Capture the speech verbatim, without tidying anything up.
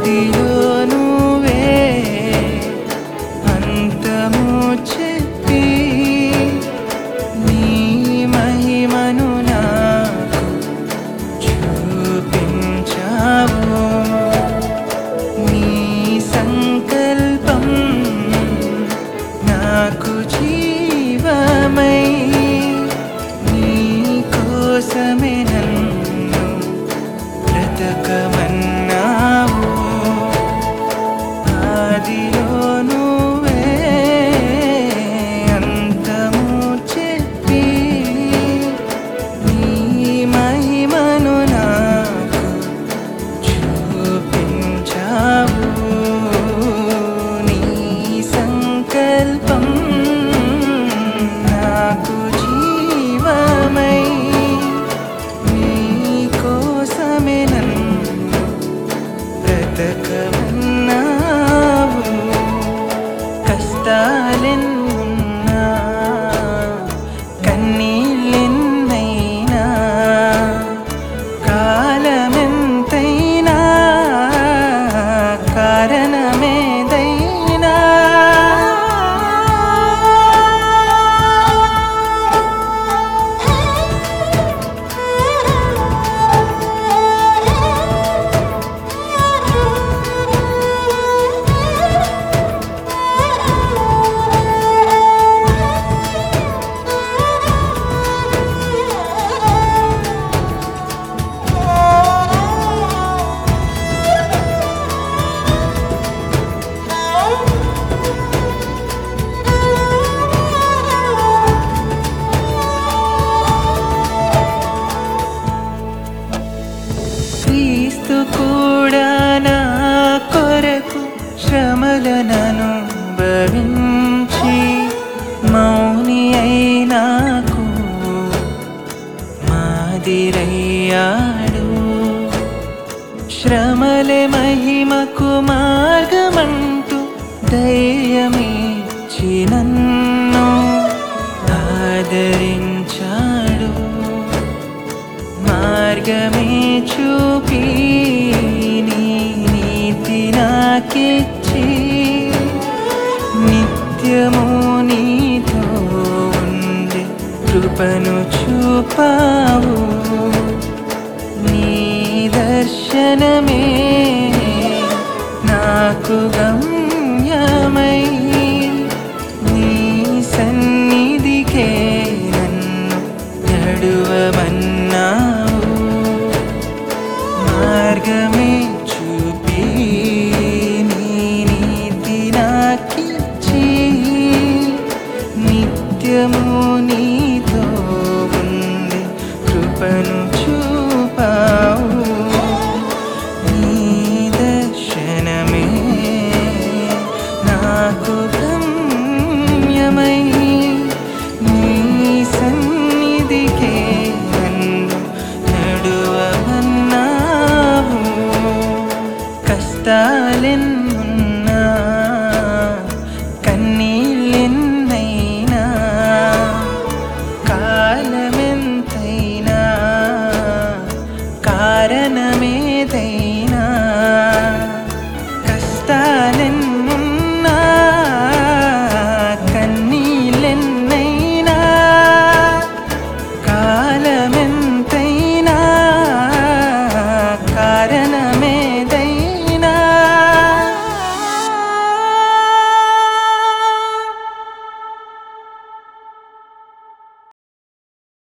ఆదిలో నువ్వే అంతము చెప్పి నీ మహిమను నాకు చూపించావు. నీ సంకల్పం నాకు జీవమై నీ కోసమే నన్ను బ్రతకమన్నావు. ఆదిలో నువ్వే అంతము చెప్పి నీ మహిమను నాకు చూపించావు. నీ సంకల్పం నాకు జీవమై నీ కోసమే నన్ను బ్రతకమన్నావు. కష్టాలెన్నున్నా కన్నీళ్ళెన్నైనా కాలమెంతైనా కారణమేదైనా క్రీస్తు కూడా నా కొరకు శ్రమలను భవించి మౌని అయినాకు మాదిరయ్యాడు. శ్రమలే మహిమకు మార్గమంటూ ధైర్యమిచ్చి నన్ను ఆదరించాడు. మార్గమే చూపి నీ నీతి నాకిచ్చి నిత్యము నీతో ఉండి కృపను చూపావు. నీ దర్శనమే నాకు గమ్యమై నీ సన్నిధికే నన్ను నడువమన్నావు. మార్గమే చూపి నీ నీతి నాకిచ్చి నిత్యము నీతో ఉండి కృపను